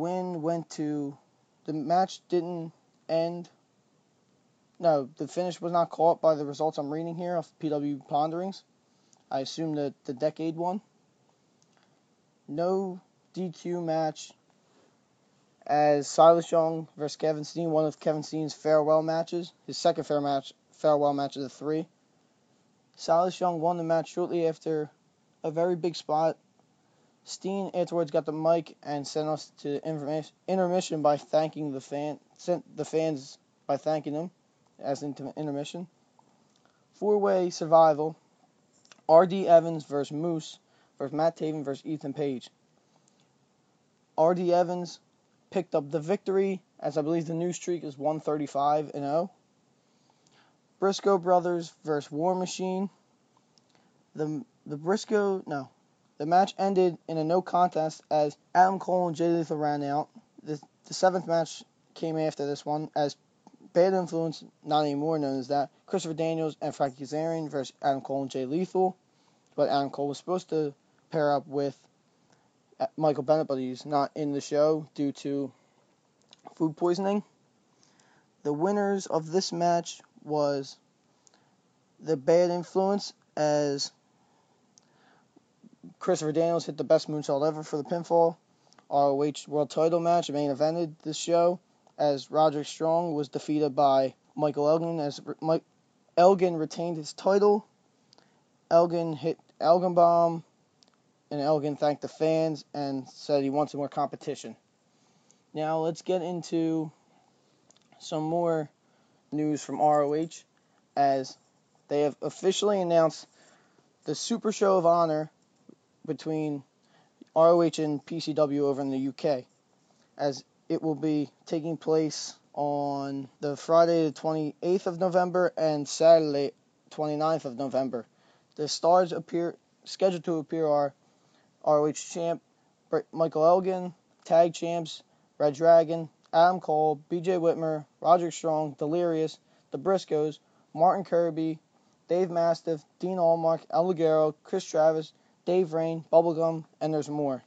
match didn't end. No, the finish was not caught by the results I'm reading here of PW Ponderings. I assume that the Decade won. No DQ match as Silas Young versus Kevin Steen, one of Kevin Steen's farewell matches, his second farewell match of the three. Silas Young won the match shortly after a very big spot. Steen afterwards got the mic and sent us to intermission by thanking the fans by thanking them as into intermission. Four-way survival. R.D. Evans versus Moose versus Matt Taven versus Ethan Page. R.D. Evans picked up the victory, as I believe the new streak is 135-0. Briscoe Brothers versus War Machine. The match ended in a no contest as Adam Cole and Jay Lethal ran out. The seventh match came after this one as Bad Influence, not anymore known as that, Christopher Daniels and Frankie Kazarian versus Adam Cole and Jay Lethal. But Adam Cole was supposed to pair up with Michael Bennett, but he's not in the show due to food poisoning. The winners of this match was the Bad Influence, as Christopher Daniels hit the best moonsault ever for the pinfall. ROH World Title match main evented this show, as Roderick Strong was defeated by Michael Elgin, as Elgin retained his title. Elgin hit Elgin Bomb, and Elgin thanked the fans and said he wants more competition. Now let's get into some more news from ROH, as they have officially announced the Super Show of Honor between ROH and PCW over in the UK, as it will be taking place on the Friday the 28th of November and Saturday 29th of November. The stars scheduled to appear are ROH champ Michael Elgin, tag champs Red Dragon, Adam Cole, BJ Whitmer, Roderick Strong, Delirious, The Briscoes, Martin Kirby, Dave Mastiff, Dean Allmark, El Ligero, Chris Travis, Dave Rain, Bubblegum, and there's more.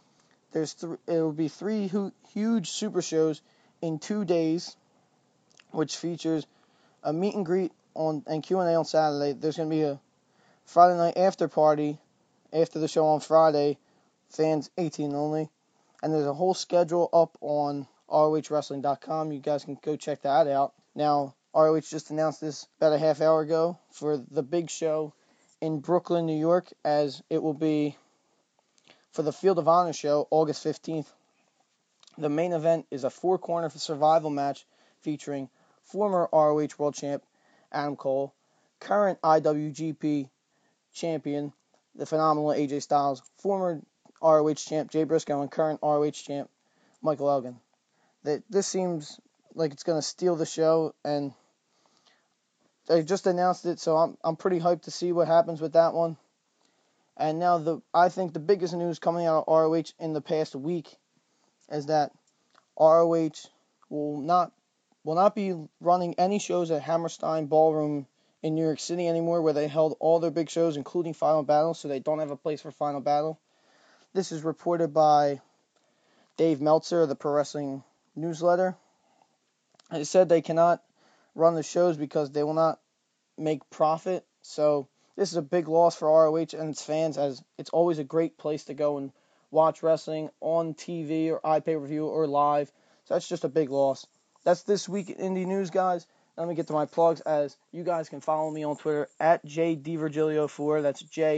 It will be three huge super shows in 2 days, which features a meet and greet and Q&A on Saturday. There's going to be a Friday night after party after the show on Friday, fans 18 only, and there's a whole schedule up on ROHWrestling.com. You guys can go check that out. Now, ROH just announced this about a half hour ago for the big show in Brooklyn, New York, as it will be for the Field of Honor show, August 15th. The main event is a four-corner survival match featuring former ROH World Champ Adam Cole, current IWGP Champion, the phenomenal AJ Styles, former ROH Champ Jay Briscoe, and current ROH Champ Michael Elgin. This seems like it's going to steal the show, and they just announced it, so I'm pretty hyped to see what happens with that one. And now I think the biggest news coming out of ROH in the past week is that ROH will not be running any shows at Hammerstein Ballroom in New York City anymore, where they held all their big shows, including Final Battle, so they don't have a place for Final Battle. This is reported by Dave Meltzer of the Pro Wrestling Newsletter. It said they cannot run the shows because they will not make profit. So this is a big loss for ROH and its fans, as it's always a great place to go and watch wrestling on TV or iPay-per-view or live. So that's just a big loss. That's this week in indie news, guys. Let me get to my plugs, as you guys can follow me on Twitter at JDivirgilio4. That's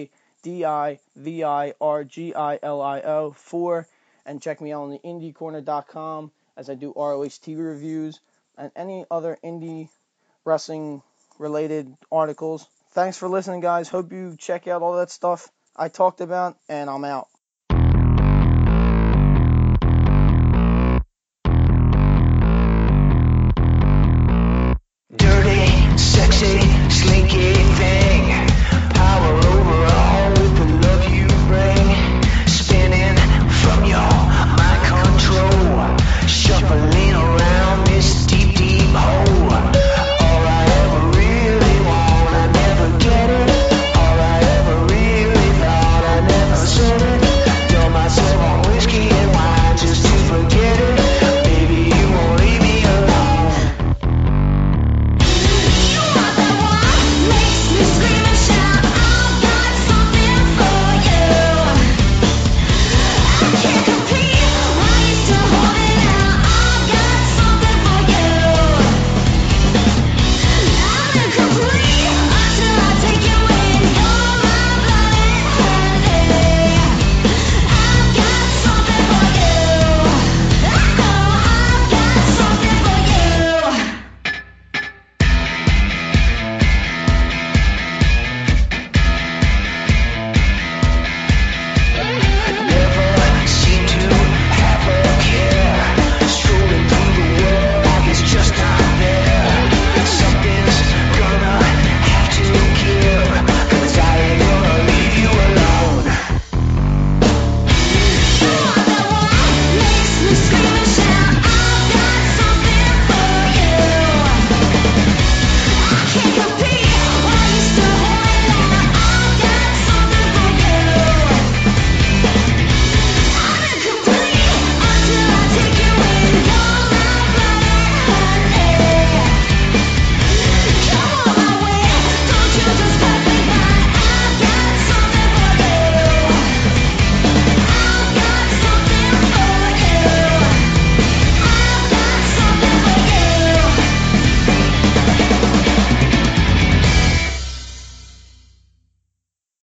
JDivirgilio 4. And check me out on the indiecorner.com, as I do ROH TV reviews and any other indie wrestling related articles. Thanks for listening, guys. Hope you check out all that stuff I talked about, and I'm out.